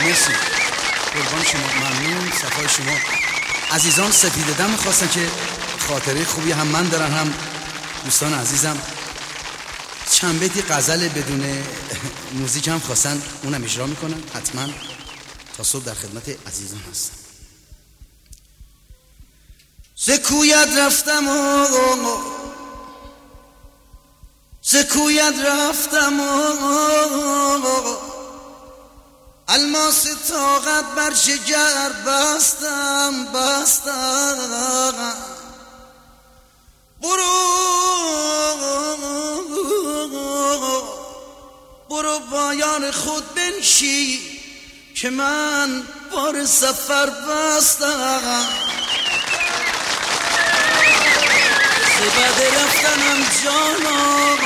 مرسی، قربان شما، ممنون، صفای شما. عزیزان سپیده دم خواستن که خاطره خوبی هم من دارن هم دوستان عزیزم. چند بیتی غزل بدون موزیک هم خواستن، اونم اجرا میکنن. حتما تا صبح در خدمت عزیزان هستم. زکویت رفتم و زکویت رفتم و الماس طاقت بر شجر بستم برو با یار خود بنشی که من بار سفر بستم. بعد رفتنم جانا،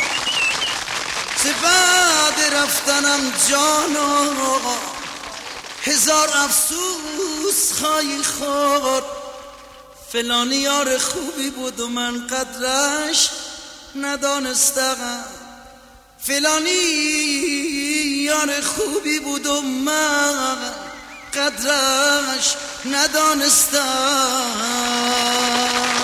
بعد رفتنم جانا، هزار افسوس خواهی خورد. فلانی یار خوبی بود و من قدرش ندانستم. فلانی یار خوبی بود و من قدرش ندانستم.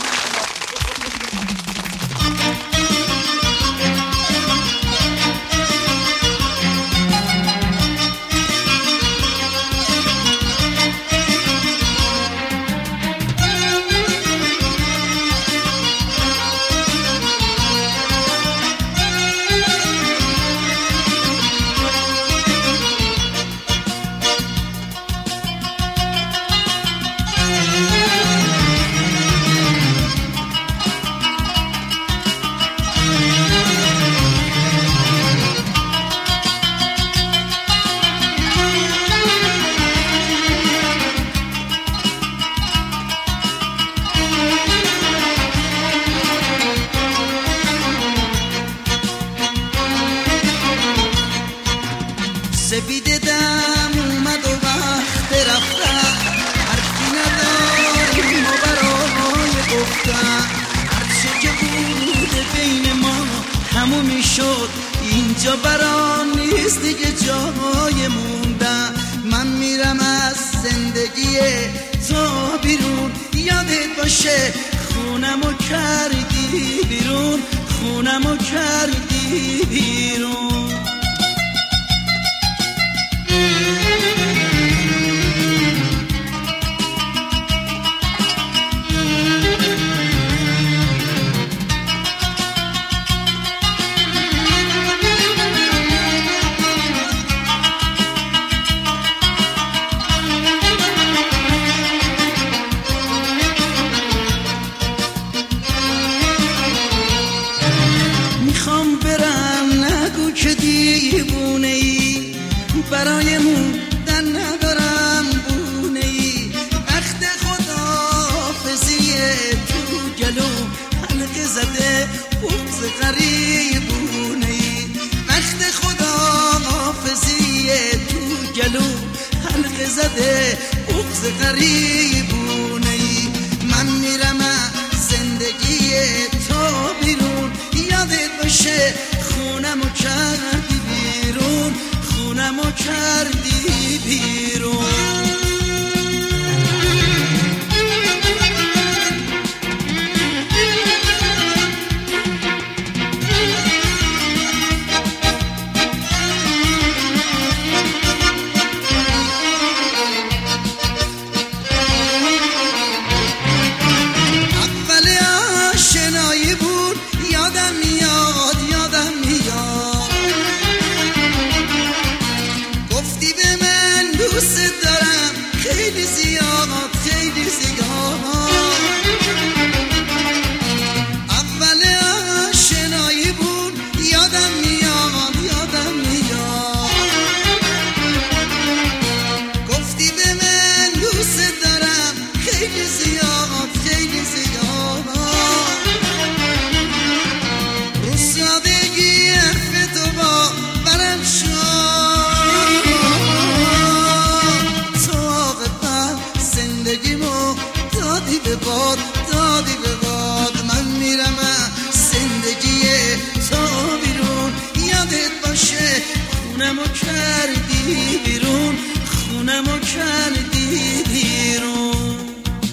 سپیده دم اومد و وقت رفتن، حرفی نداریم و برای گفتن. هرچه که بود بین ما تمومی شد، اینجا برام نیست دیگه جای موندن. من میرم از زندگی تو بیرون، یادت باشه خونمو کردی بیرون، خونمو کردی بیرون. میخوام برم نگو که دیوونه ای، برای موندن ندارم بونه ای. وقت خداحافظی تو گلو حلقه زده بغض غریبونه ای. وقت خداحافظی تو گلو حلقه زده بغض غریبونه ای. من میرم از زندگی تو بیرون، یادت باشه خونمو کردی بیرون، خونمو کردی بیرون. اول آشنایی بود یادم میاد، یادم میاد. گفتی خونمو کردی بیرون، خونمو کردی بیرون.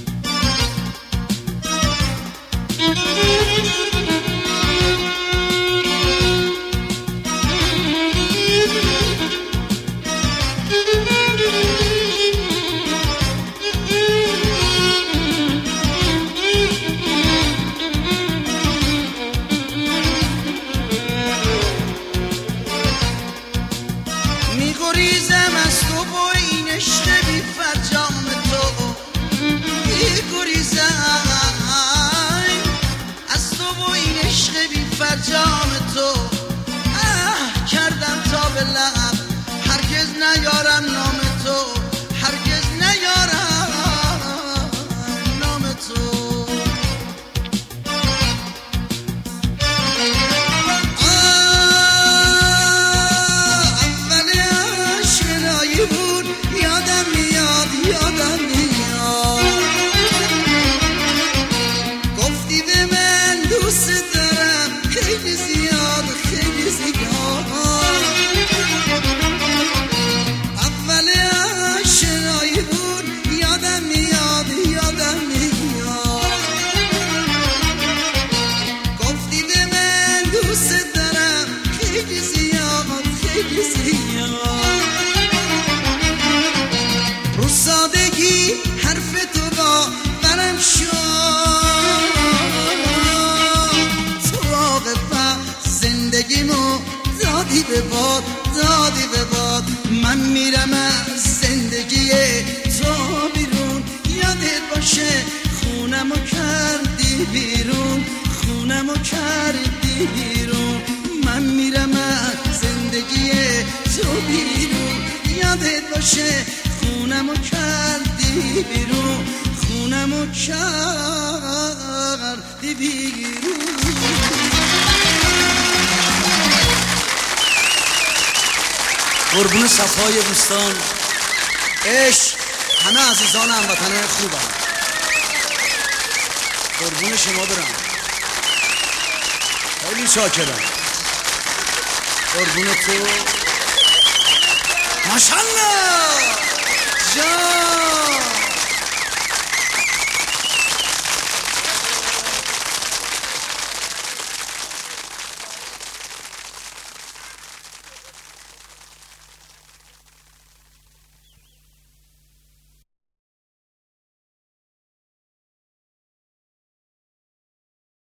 میگریزم از تو با این عشق بی فرجام تو، میگریزم از تو با این عشق بی فرجام تو. کردم تا به لب هرگز نیارم نام تو، هرگز نیارم نام تو. رو سادگی حرف تو با برم شد، تو عاقبت زندگیمو دادی به باد، دادی به باد. من میرم از زندگی تو بیرون، یادت باشه خونمو کردی بیرون، خونمو کردی بیرون. من میرم از زندگی تو بیرون، یادت باشه خونمو کردی بیرون، خونمو کردی بیرون. قربون صفای دوستان، عشق، همه عزیزان هموطن خوبم، قربون شما برم، خیلی شاکرم. قربون تو، ماشاءالله جان.